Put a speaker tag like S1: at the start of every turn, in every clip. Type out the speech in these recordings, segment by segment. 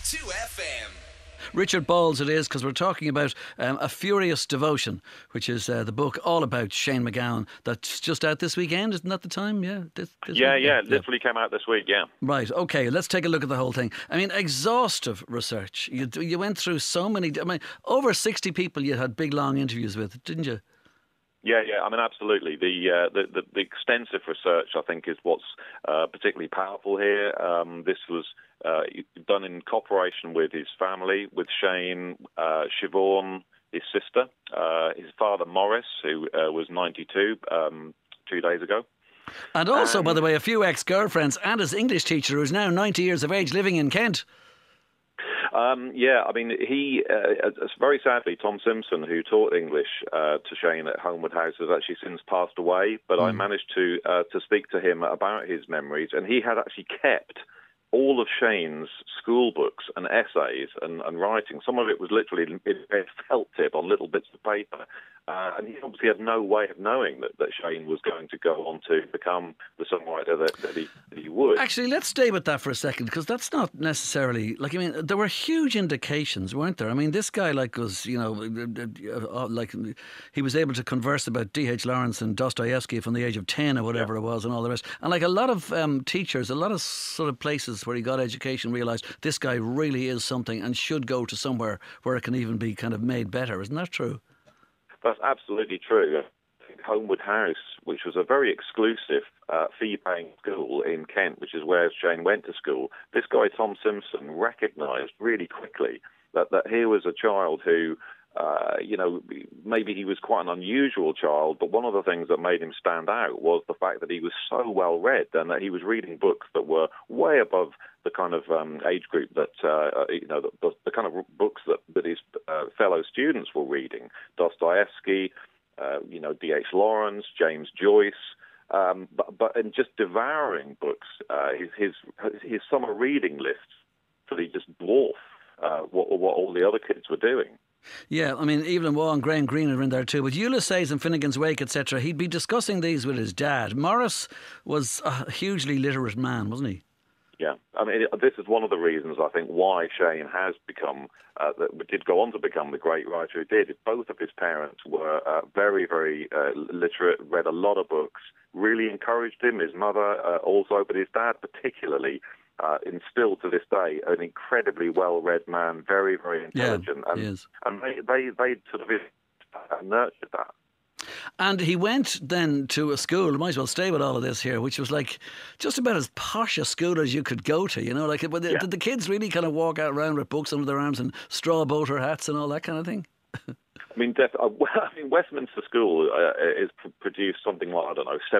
S1: 2FM.
S2: Richard Bowles it is, because we're talking about A Furious Devotion, which is the book all about Shane MacGowan that's just out this weekend. Isn't that the time? Yeah, this weekend.
S3: Literally came out this week, yeah.
S2: Right, okay, let's take a look at the whole thing. I mean, exhaustive research. You went through so many, over 60 people you had big, long interviews with, didn't you?
S3: Yeah, I mean, absolutely. The extensive research, I think, is what's particularly powerful here. This was done in cooperation with his family, with Shane, Siobhan, his sister, his father, Morris, who was 92 2 days ago.
S2: And also, by the way, a few ex-girlfriends and his English teacher, who's now 90 years of age, living in Kent.
S3: I mean, he, very sadly, Tom Simpson, who taught English to Shane at Homewood House, has actually since passed away. But I managed to speak to him about his memories, and he had actually kept all of Shane's school books and essays and writing. Some of it was literally a felt tip on little bits of paper. And he obviously had no way of knowing that Shane was going to go on to become the songwriter that he would.
S2: Actually, let's stay with that for a second, because that's not necessarily, there were huge indications, weren't there? I mean, this guy, was, he was able to converse about D.H. Lawrence and Dostoevsky from the age of 10 or whatever it was, and all the rest. And a lot of teachers, a lot of sort of places where he got education realised this guy really is something and should go to somewhere where it can even be kind of made better. Isn't that true?
S3: That's absolutely true. Homewood House, which was a very exclusive fee-paying school in Kent, which is where Shane went to school, this guy, Tom Simpson, recognised really quickly that here was a child who, maybe he was quite an unusual child, but one of the things that made him stand out was the fact that he was so well-read and that he was reading books that were way above the kind of age group that, the kind of books that his fellow students were reading. Dostoevsky, D.H. Lawrence, James Joyce, but in just devouring books, his summer reading lists really just dwarf what all the other kids were doing.
S2: Yeah, I mean, Evelyn Waugh and Graham Greene are in there too. But Ulysses and Finnegan's Wake, etc., he'd be discussing these with his dad. Morris was a hugely literate man, wasn't he?
S3: Yeah, I mean, this is one of the reasons, I think, why Shane has become, did go on to become the great writer he did. Both of his parents were very, very literate, read a lot of books, really encouraged him, his mother also, but his dad particularly instilled to this day an incredibly well-read man, very, very intelligent.
S2: Yeah,
S3: and they sort of nurtured that.
S2: And he went then to a school, might as well stay with all of this here, which was just about as posh a school as you could go to, Did the kids really kind of walk out around with books under their arms and straw boater hats and all that kind of thing?
S3: I mean, Westminster School has produced something like,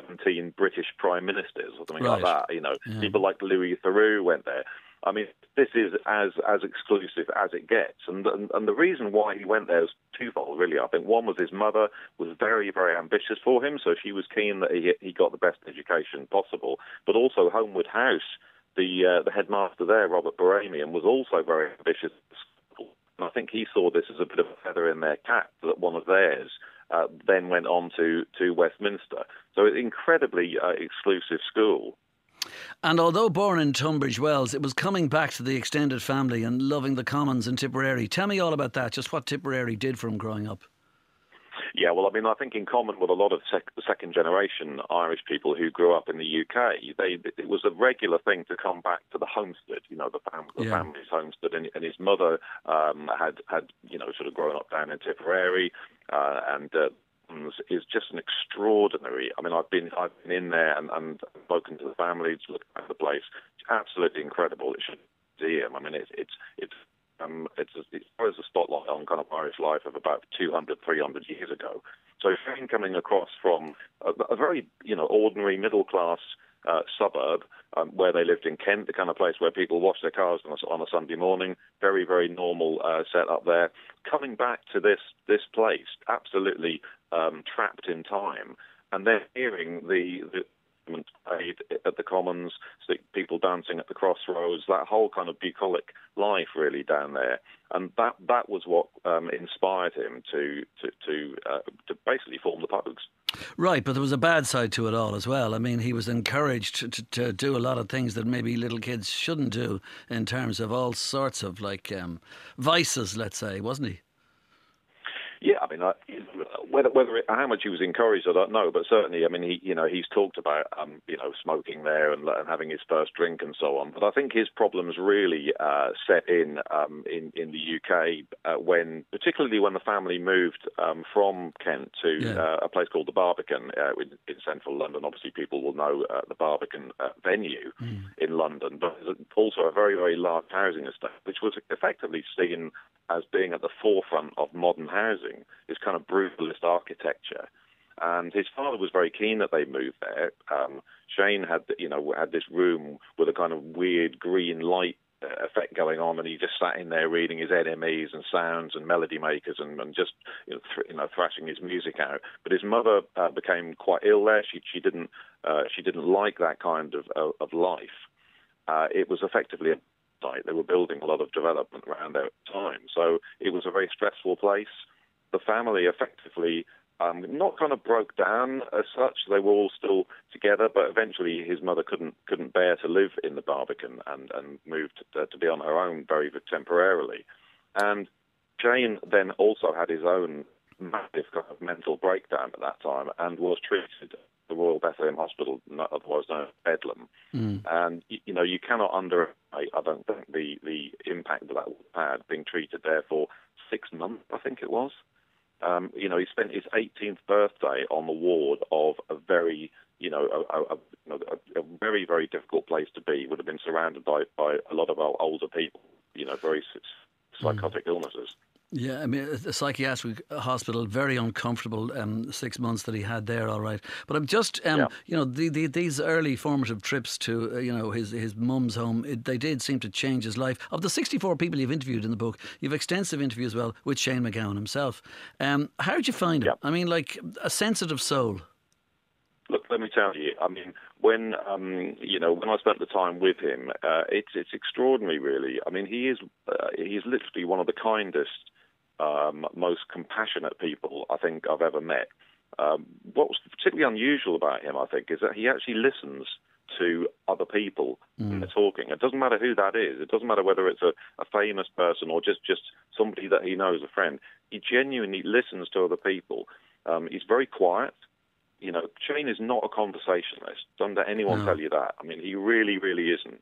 S3: 17 British prime ministers or something like that. People like Louis Theroux went there. I mean, this is as exclusive as it gets. And the reason why he went there is twofold, really. I think one was his mother was very, very ambitious for him, so she was keen that he got the best education possible. But also Homewood House, the headmaster there, Robert Baramian, was also very ambitious. And I think he saw this as a bit of a feather in their cap that one of theirs then went on to Westminster. So it's an incredibly exclusive school.
S2: And although born in Tunbridge Wells, it was coming back to the extended family and loving the Commons in Tipperary. Tell me all about that, just what Tipperary did for him growing up.
S3: Yeah, well, I mean, I think in common with a lot of second-generation Irish people who grew up in the UK, it was a regular thing to come back to the homestead, the family's homestead. And his mother had sort of grown up down in Tipperary, and is just an extraordinary. I mean, I've been in there and spoken to the family to look at the place. It's absolutely incredible. It should see him. I mean, it's throws a spotlight on kind of Irish life of about 200, 300 years ago. So Shane coming across from a very ordinary middle class suburb where they lived in Kent, the kind of place where people wash their cars on a Sunday morning, very, very normal set up there. Coming back to this place, absolutely trapped in time, and then hearing the played at the Commons, people dancing at the Crossroads, that whole kind of bucolic life really down there, and that was what inspired him to basically form the Pogues.
S2: Right, but there was a bad side to it all as well. I mean, he was encouraged to do a lot of things that maybe little kids shouldn't do in terms of all sorts of vices, let's say, wasn't he?
S3: Yeah, I mean, how much he was encouraged, I don't know, but certainly, I mean, he's talked about, smoking there and having his first drink and so on. But I think his problems really set in the UK particularly when the family moved from Kent to a place called the Barbican in central London. Obviously, people will know the Barbican venue in London, but it's also a very, very large housing estate, which was effectively seen as being at the forefront of modern housing, this kind of brutalist architecture. And his father was very keen that they move there. Shane had this room with a kind of weird green light effect going on, and he just sat in there reading his NMEs and sounds and melody makers and just thrashing his music out. But his mother became quite ill there. She didn't like that kind of life. It was effectively a site. They were building a lot of development around there at the time, so it was a very stressful place. The family effectively not kind of broke down as such. They were all still together, but eventually his mother couldn't bear to live in the Barbican and moved to be on her own very temporarily. And Shane then also had his own massive kind of mental breakdown at that time and was treated at the Royal Bethlehem Hospital, otherwise known as Bedlam. And you cannot underestimate, I don't think, the impact that had, being treated there for 6 months, I think it was. He spent his 18th birthday on the ward of a very, a very, very difficult place to be. He would have been surrounded by a lot of older people, very psychotic illnesses.
S2: Yeah, I mean, the psychiatric hospital, very uncomfortable 6 months that he had there, all right. But I'm just, these early formative trips to, his mum's home, they did seem to change his life. Of the 64 people you've interviewed in the book, you've extensive interviews as well with Shane MacGowan himself. How did you find him? I mean, like a sensitive soul.
S3: Look, let me tell you, I mean, when I spent the time with him, it's extraordinary, really. I mean, he's literally one of the kindest, most compassionate people I think I've ever met. What was particularly unusual about him, I think, is that he actually listens to other people when they're talking. It doesn't matter who that is. It doesn't matter whether it's a famous person or just somebody that he knows, a friend. He genuinely listens to other people. He's very quiet. Shane is not a conversationalist. Don't let anyone tell you that. I mean, he really, really isn't.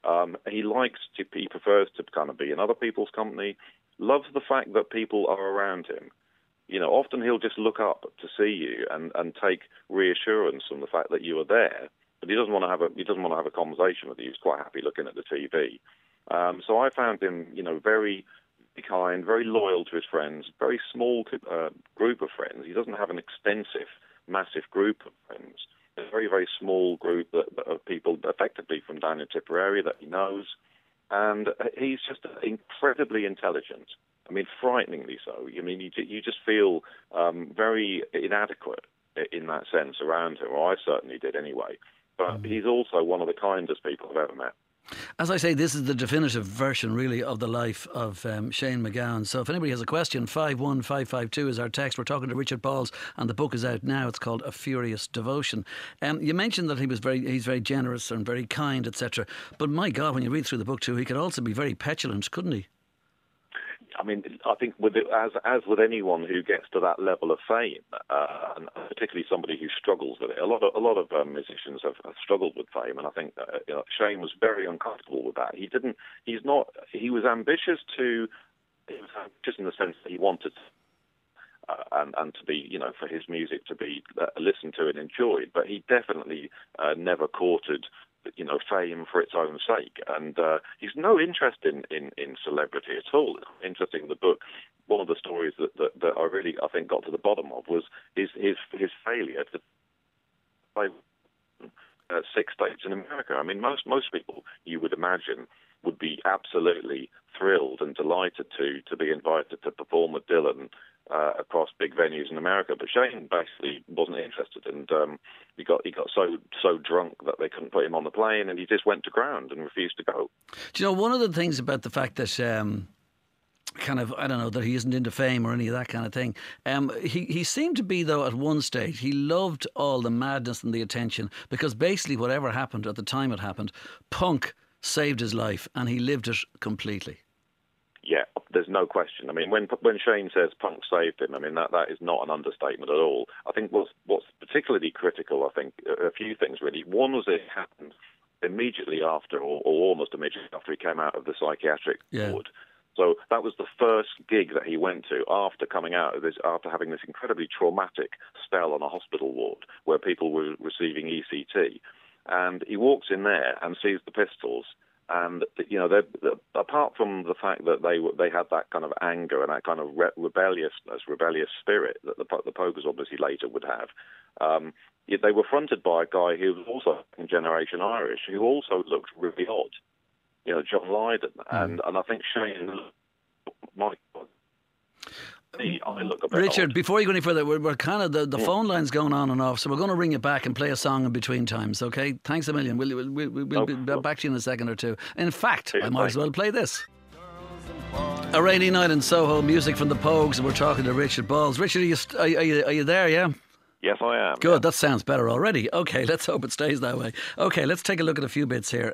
S3: He prefers to kind of be in other people's company, loves the fact that people are around him. Often he'll just look up to see you and take reassurance from the fact that you are there. But he doesn't want to have a conversation with you. He's quite happy looking at the TV. So I found him, very kind, very loyal to his friends, very small group of friends. He doesn't have an extensive, massive group of friends. A very, very small group of people effectively from down in Tipperary that he knows. And he's just incredibly intelligent. I mean, frighteningly so. I mean, you just feel very inadequate in that sense around him, or I certainly did anyway. But he's also one of the kindest people I've ever met.
S2: As I say, this is the definitive version, really, of the life of Shane MacGowan. So if anybody has a question, 51552 is our text. We're talking to Richard Pauls, and the book is out now. It's called A Furious Devotion. You mentioned that he's very generous and very kind, etc. But my God, when you read through the book too, he could also be very petulant, couldn't he?
S3: I mean, I think as with anyone who gets to that level of fame, and particularly somebody who struggles with it, a lot of musicians have struggled with fame, and I think Shane was very uncomfortable with that. He was ambitious in the sense that he wanted and to be, for his music to be listened to and enjoyed, but he definitely never courted fame for its own sake, and he's no interest in celebrity at all. Interesting in the book, one of the stories that I really, I think, got to the bottom of was his failure to play 6 states in America. I mean, most people, you would imagine, would be absolutely thrilled and delighted to be invited to perform with Dylan across big venues in America. But Shane basically wasn't interested, and he got so drunk that they couldn't put him on the plane, and he just went to ground and refused to go.
S2: Do you know, one of the things about the fact that kind of, I don't know, that he isn't into fame or any of that kind of thing. He seemed to be, though, at one stage, he loved all the madness and the attention, because basically whatever happened at the time it happened, punk saved his life and he lived it completely.
S3: Yeah, there's no question. I mean, when Shane says punk saved him, I mean, that is not an understatement at all. I think what's particularly critical, I think, a few things really. One was it happened immediately after, or almost immediately after he came out of the psychiatric ward. So that was the first gig that he went to after coming out of this, after having this incredibly traumatic spell on a hospital ward where people were receiving ECT. And he walks in there and sees the Pistols. And, you know, apart from the fact that they had that kind of anger and that kind of rebellious spirit that the Pogues obviously later would have, they were fronted by a guy who was also second-generation Irish, who also looked really odd. You know, John Lydon, and I think Shane, my God, I look a bit
S2: Richard,
S3: odd.
S2: before you go any further, we're kind of, the phone line's going on and off, so we're going to ring you back and play a song in between times, okay? Thanks a million. We'll be back to you in a second or two. In fact, I might as well play this. A rainy night in Soho, music from the Pogues, and we're talking to Richard Balls. Richard, are you there, yeah?
S3: Yes, I am.
S2: Good,
S3: yeah.
S2: That sounds better already. Okay, let's hope it stays that way. Okay, let's take a look at a few bits here.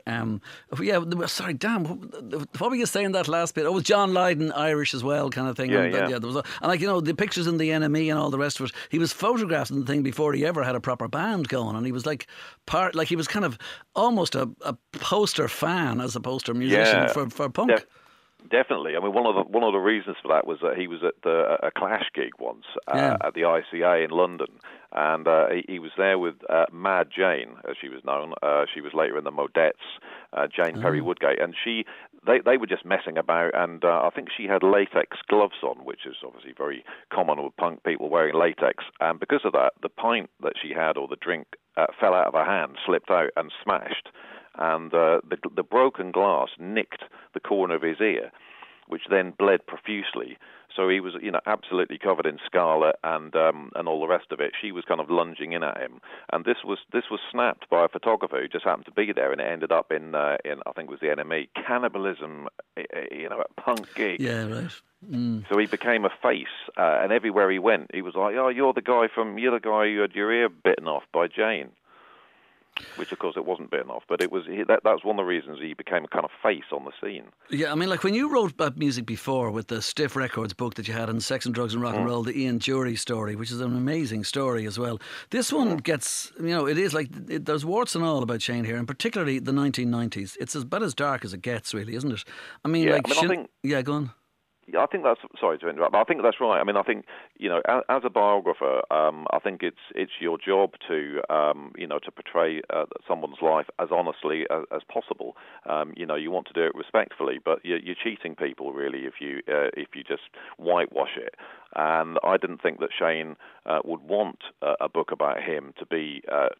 S2: Sorry, damn, what were you saying that last bit? Oh, it was John Lydon, Irish as well, kind of thing.
S3: Yeah.
S2: There was, and like, you know, the pictures in the NME and all the rest of it, he was photographed in the thing before he ever had a proper band going, and he was like he was kind of almost a poster fan as opposed to a musician for punk.
S3: Yeah. Definitely. I mean, one of the reasons for that was that he was at a Clash gig once at the ICA in London, and he was there with Mad Jane, as she was known. She was later in the Modettes, Jane Perry Woodgate, and they were just messing about, and I think she had latex gloves on, which is obviously very common with punk people wearing latex, and because of that, the pint that she had, or the drink, fell out of her hand, slipped out and smashed. And the broken glass nicked the corner of his ear, which then bled profusely. So he was, you know, absolutely covered in scarlet and all the rest of it. She was kind of lunging in at him, and this was snapped by a photographer who just happened to be there, and it ended up in I think it was the NME, cannibalism, you know, at punk gig.
S2: Yeah, right. Mm.
S3: So he became a face, and everywhere he went, he was like, "Oh, you're the guy who had your ear bitten off by Jane." Which, of course, it wasn't bitten off, but it was that's one of the reasons he became a kind of face on the scene. Yeah,
S2: I mean, like when you wrote about music before with the Stiff Records book that you had on Sex and Drugs and Rock and Roll, the Ian Dury story, which is an amazing story as well. This one gets, you know, it is like, there's warts and all about Shane here, and particularly the 1990s. It's about as dark as it gets, really, isn't it? I mean,
S3: I think...
S2: Yeah, go on.
S3: Yeah, I think that's, sorry to interrupt, but I think that's right. I mean, I think, you know, as a biographer, I think it's your job to, you know, to portray someone's life as honestly as possible. You know, you want to do it respectfully, but you're cheating people really if you just whitewash it. And I didn't think that Shane would want a book about him to be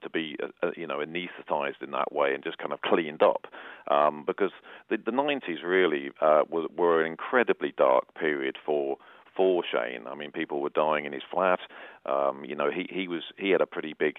S3: you know, anaesthetized in that way and just kind of cleaned up, because the 90s really were an incredibly dark period for Shane. I mean, people were dying in his flat. You know, he had a pretty big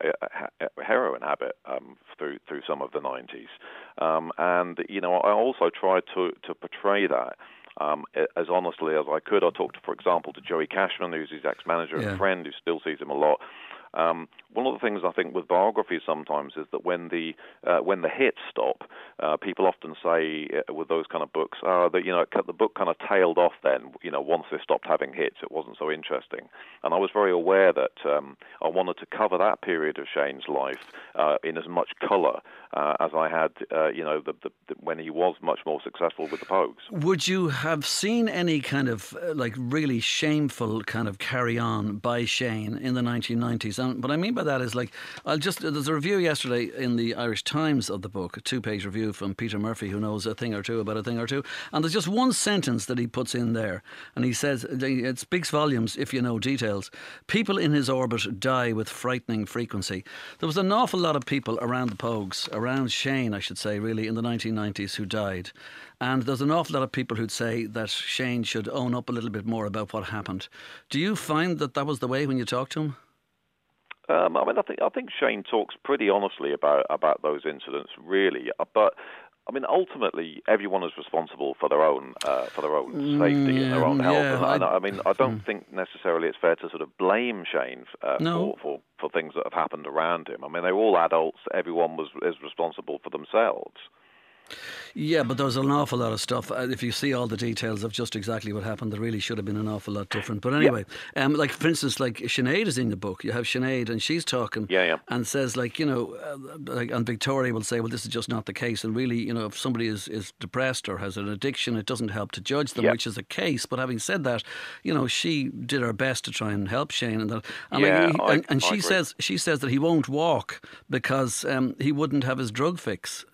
S3: heroin habit through some of the 90s, and you know, I also tried to portray that as honestly as I could. I talked, for example, to Joey Cashman, who's his ex-manager and friend, who still sees him a lot. One of the things I think with biographies sometimes is that when the hits stop, people often say with those kind of books that, you know, the book kind of tailed off then, you know, once they stopped having hits, it wasn't so interesting. And I was very aware that I wanted to cover that period of Shane's life in as much colour as I had, you know, when he was much more successful with the Pogues.
S2: Would you have seen any kind of like really shameful kind of carry on by Shane in the 1990s? And what I mean by that is, like, there's a review yesterday in the Irish Times of the book, a 2-page review from Peter Murphy, who knows a thing or two about a thing or two. And there's just one sentence that he puts in there. And he says, it speaks volumes if you know details. People in his orbit die with frightening frequency. There was an awful lot of people around the Pogues, around Shane, I should say, really, in the 1990s who died. And there's an awful lot of people who'd say that Shane should own up a little bit more about what happened. Do you find that was the way when you talked to him?
S3: I mean, I think Shane talks pretty honestly about those incidents, really. But I mean, ultimately, everyone is responsible for their own safety and their own health.
S2: Yeah,
S3: and I mean, I don't think necessarily it's fair to sort of blame Shane for things that have happened around him. I mean, they're all adults. Everyone is responsible for themselves.
S2: Yeah, but there's an awful lot of stuff. If you see all the details of just exactly what happened, there really should have been an awful lot different. But anyway, like, for instance, like Sinead is in the book. You have Sinead and she's talking and says, like, you know, and Victoria will say, well, this is just not the case. And really, you know, if somebody is depressed or has an addiction, it doesn't help to judge them, which is the case. But having said that, you know, she did her best to try and help Shane. And she says that he won't walk because he wouldn't have his drug fix.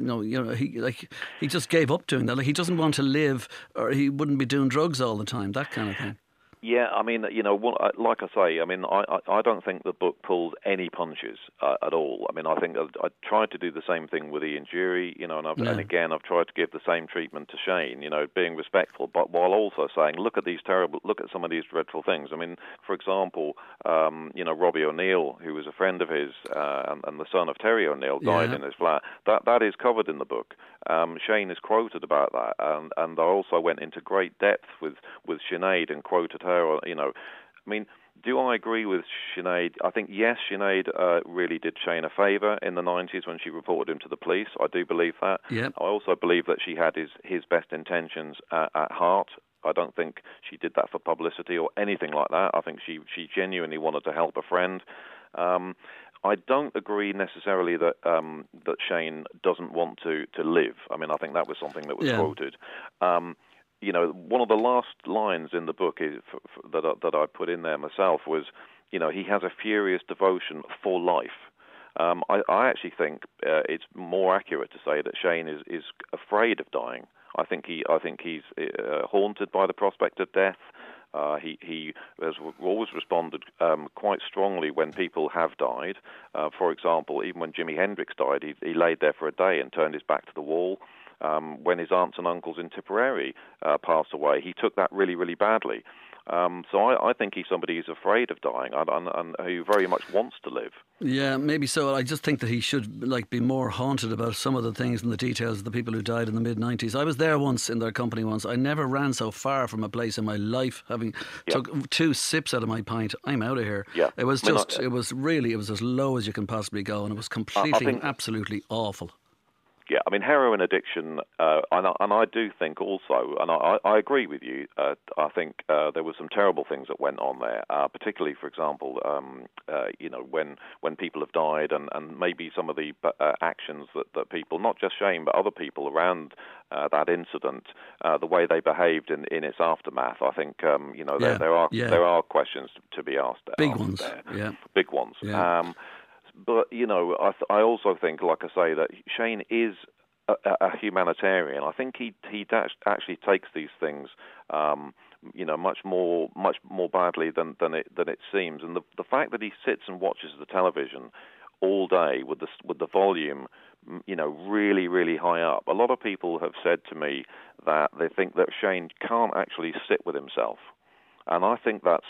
S2: He just gave up doing that. Like, he doesn't want to live, or he wouldn't be doing drugs all the time, that kind of thing.
S3: Yeah, I mean, you know, like I say, I mean, I don't think the book pulls any punches at all. I mean, I think I tried to do the same thing with Ian Dury, you know, and again, I've tried to give the same treatment to Shane, you know, being respectful, but while also saying, look at some of these dreadful things. I mean, for example, you know, Robbie O'Neill, who was a friend of his, and the son of Terry O'Neill, died in his flat. That is covered in the book. Shane is quoted about that, and I also went into great depth with Sinead and quoted her. You know, I mean, do I agree with Sinead? I think, yes, Sinead really did Shane a favour in the 90s when she reported him to the police. I do believe that. Yep. I also believe that she had his best intentions at heart. I don't think she did that for publicity or anything like that. I think she genuinely wanted to help a friend. I don't agree necessarily that Shane doesn't want to live. I mean, I think that was something that was quoted. You know, one of the last lines in the book that I put in there myself was, you know, he has a furious devotion for life. I actually think it's more accurate to say that Shane is afraid of dying. I think he's haunted by the prospect of death. He has always responded quite strongly when people have died. For example, even when Jimi Hendrix died, he laid there for a day and turned his back to the wall. When his aunts and uncles in Tipperary passed away, he took that really, really badly. So I think he's somebody who's afraid of dying and who very much wants to live.
S2: Yeah, maybe so. I just think that he should be more haunted about some of the things and the details of the people who died in the mid-90s. I was there once in their company once. I never ran so far from a place in my life, having took 2 sips out of my pint. I'm out of here. Yeah. It was just, it was as low as you can possibly go, and it was completely and absolutely awful.
S3: Yeah, I mean, heroin addiction, and I do think also, and I agree with you, I think there were some terrible things that went on there, particularly, for example, you know, when people have died and maybe some of the actions that people, not just Shane, but other people around that incident, the way they behaved in its aftermath, I think, you know, there are questions to be asked.
S2: Big ones,
S3: Big ones. Yeah. But, you know, I also think, like I say, that Shane is a humanitarian. I think he actually takes these things, you know, much more badly than it seems. And the fact that he sits and watches the television all day with the volume, you know, really, really high up. A lot of people have said to me that they think that Shane can't actually sit with himself, and I think that's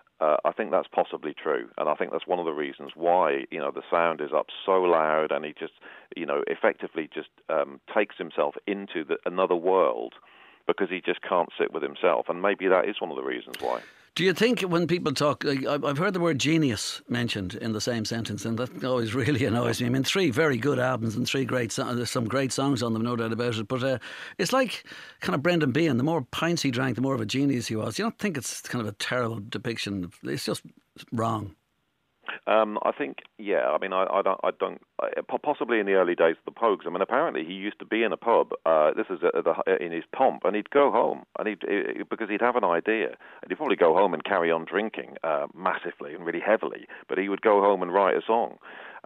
S3: possibly true, and I think that's one of the reasons why, you know, the sound is up so loud, and he just, you know, effectively just takes himself into another world because he just can't sit with himself, and maybe that is one of the reasons why.
S2: Do you think when people talk, like, I've heard the word genius mentioned in the same sentence, and that always really annoys me. I mean, 3 very good albums and 3 great there's some great songs on them, no doubt about it. But it's like kind of Brendan Behan. The more pints he drank, the more of a genius he was. You don't think it's kind of a terrible depiction? It's just wrong.
S3: I think, yeah. I mean, I don't. Possibly in the early days of the Pogues. I mean, apparently he used to be in a pub. This is in his pomp, and he'd go home, and because he'd have an idea, and he'd probably go home and carry on drinking massively and really heavily. But he would go home and write a song.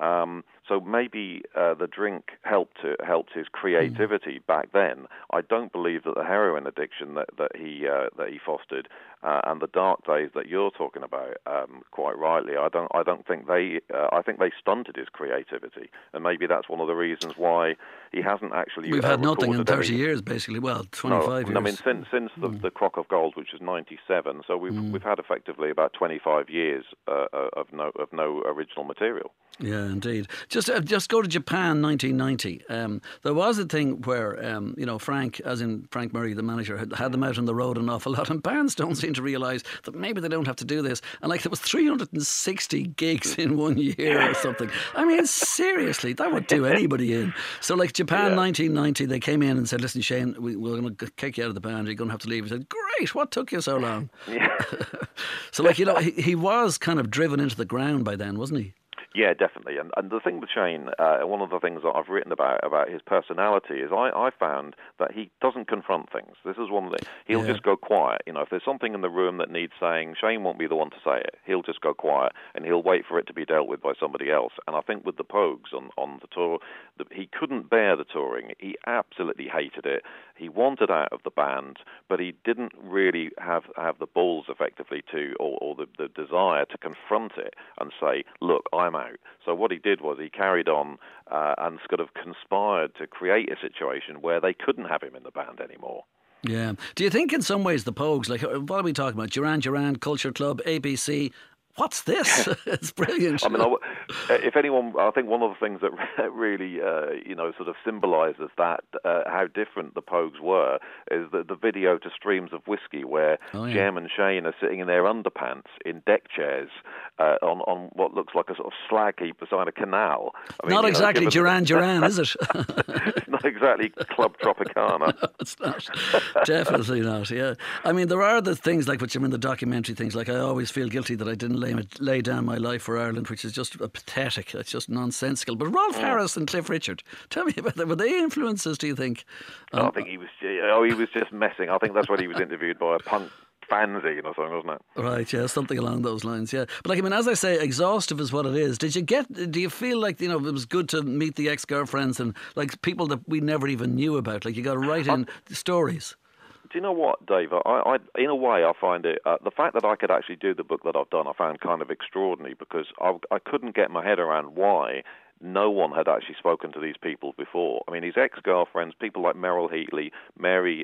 S3: So maybe the drink helped his creativity back then. I don't believe that the heroin addiction that he fostered and the dark days that you're talking about, quite rightly, I don't think they. I think they stunted his creativity, and maybe that's one of the reasons why he hasn't actually.
S2: We've had nothing in 30 years, basically. Well, 25 years.
S3: I mean, since the Crock of Gold, which was '97, so we've had effectively about 25 years of no original material.
S2: Yeah, indeed. Just go to Japan, 1990. There was a thing where, Frank, as in Frank Murray, the manager, had them out on the road an awful lot, and bands don't seem to realise that maybe they don't have to do this. And there was 360 gigs in 1 year or something. I mean, seriously, that would do anybody in. So, Japan, 1990, they came in and said, "Listen, Shane, we're going to kick you out of the band. You're going to have to leave." He said, "Great, what took you so long?"
S3: Yeah.
S2: So, he was kind of driven into the ground by then, wasn't he?
S3: Yeah, definitely. And the thing with Shane, one of the things that I've written about his personality is I found that he doesn't confront things. This is one of the... He'll just go quiet. If there's something in the room that needs saying, Shane won't be the one to say it. He'll just go quiet, and he'll wait for it to be dealt with by somebody else. And I think with the Pogues on the tour, he couldn't bear the touring. He absolutely hated it. He wanted out of the band, but he didn't really have the balls, effectively, or the desire to confront it and say, look, I'm out. So what he did was he carried on and sort of conspired to create a situation where they couldn't have him in the band anymore.
S2: Yeah. Do you think in some ways the Pogues, what are we talking about? Duran Duran, Culture Club, ABC... What's this? It's brilliant.
S3: I mean, if anyone, I think one of the things that really, sort of symbolises that how different the Pogues were is the video to Streams of Whiskey, where Jem and Shane are sitting in their underpants in deck chairs on what looks like a sort of slag heap beside a canal. I mean,
S2: not exactly Duran Duran, is it?
S3: It's not exactly Club Tropicana.
S2: No, it's not. Definitely not. Yeah. I mean, there are the things which are in the documentary things. I always feel guilty that I didn't lay down my life for Ireland, which is just pathetic. It's just nonsensical. But Rolf Harris and Cliff Richard, tell me about that. Were they influences, do you think?
S3: I think he was just messing. I think that's when he was interviewed by a punk fanzine or something, wasn't it?
S2: Right, yeah, something along those lines, yeah. But as I say, exhaustive is what it is. Do you feel like, it was good to meet the ex-girlfriends and people that we never even knew about? You got to write in stories.
S3: Do you know what, Dave? I in a way, I find it the fact that I could actually do the book that I've done, I found kind of extraordinary, because I couldn't get my head around why no one had actually spoken to these people before. I mean, his ex-girlfriends, people like Meryl Heatley, Mary,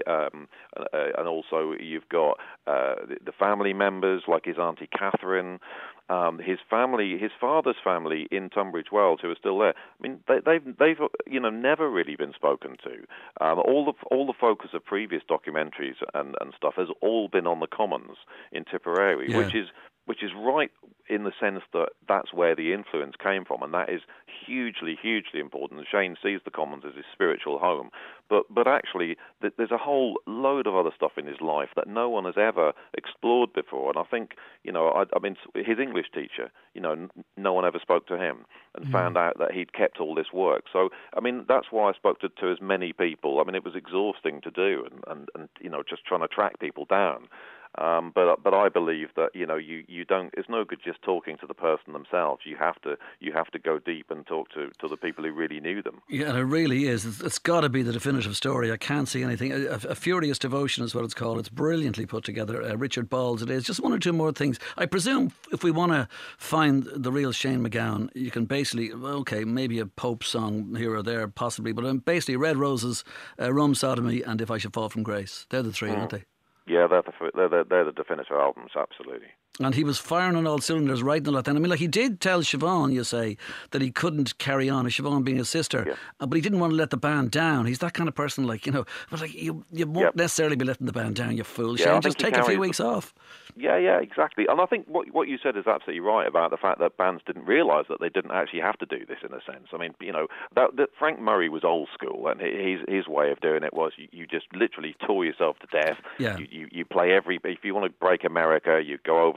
S3: and also you've got the family members like his auntie Catherine. His family, his father's family in Tunbridge Wells, who are still there. I mean, they've never really been spoken to. All the focus of previous documentaries and stuff has all been on the Commons in Tipperary, which is right in the sense that that's where the influence came from, and that is hugely, hugely important. And Shane sees the Commons as his spiritual home. But actually, there's a whole load of other stuff in his life that no one has ever explored before. And I think, I mean, his English teacher, no one ever spoke to him and found out that he'd kept all this work. So, I mean, that's why I spoke to as many people. I mean, it was exhausting to do and just trying to track people down. But I believe that you don't. It's no good just talking to the person themselves. You have to go deep and talk to the people who really knew them.
S2: Yeah, and it really is. It's got to be the definitive story. I can't see anything. A Furious Devotion is what it's called. It's brilliantly put together. Richard Ball's it is. Just one or two more things. I presume if we want to find the real Shane MacGowan, you can basically maybe a Pope song here or there possibly, but basically Red Roses, Rome Sodomy, and If I Should Fall from Grace. They're the three, aren't they?
S3: Yeah, they're the definitive albums, absolutely.
S2: And he was firing on all cylinders, writing a lot then. I mean, he did tell Siobhan, you say, that he couldn't carry on, Siobhan being his sister, but he didn't want to let the band down. He's that kind of person, but you won't necessarily be letting the band down, you fool. Shane, just take a few weeks off.
S3: Yeah, exactly. And I think what you said is absolutely right about the fact that bands didn't realise that they didn't actually have to do this in a sense. I mean, that Frank Murray was old school, and his way of doing it was you just literally tore yourself to death.
S2: Yeah.
S3: You play if you want to break America, you go over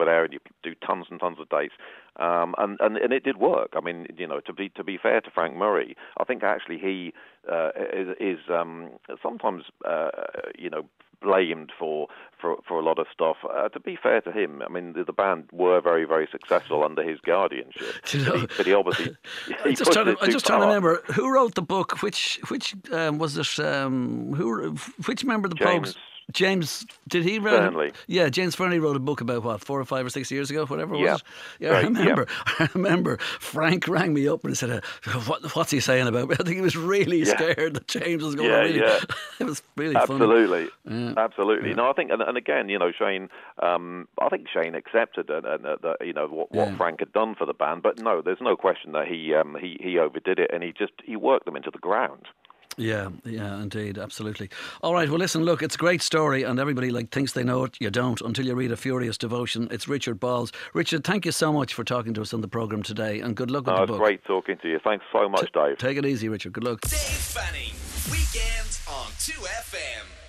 S3: there and you do tons and tons of dates. And it did work. I mean, to be fair to Frank Murray, I think actually he is sometimes blamed for a lot of stuff. To be fair to him, I mean, the band were very, very successful under his guardianship. But he obviously
S2: I'm just trying to remember who wrote the book. Which was it? Which member of the Pogues? James, did he write?
S3: Fernley.
S2: Yeah, James Fernley wrote a book about 4 or 5 or 6 years ago, whatever it was. Yeah,
S3: right.
S2: I remember. Frank rang me up and said, "What's he saying about me?" I think he was really scared that James was going to read it. It was really
S3: absolutely.
S2: funny. Yeah.
S3: Absolutely. No, I think, and again, Shane. I think Shane accepted what Frank had done for the band, but no, there's no question that he overdid it, and he worked them into the ground.
S2: Yeah, indeed, absolutely. All right, well, listen, look, it's a great story, and everybody thinks they know it. You don't until you read A Furious Devotion. It's Richard Balls. Richard, thank you so much for talking to us on the programme today, and good luck with the book.
S3: It's great talking to you. Thanks so much, Dave.
S2: Take it easy, Richard. Good luck.
S1: Dave Fanning, weekends on 2FM.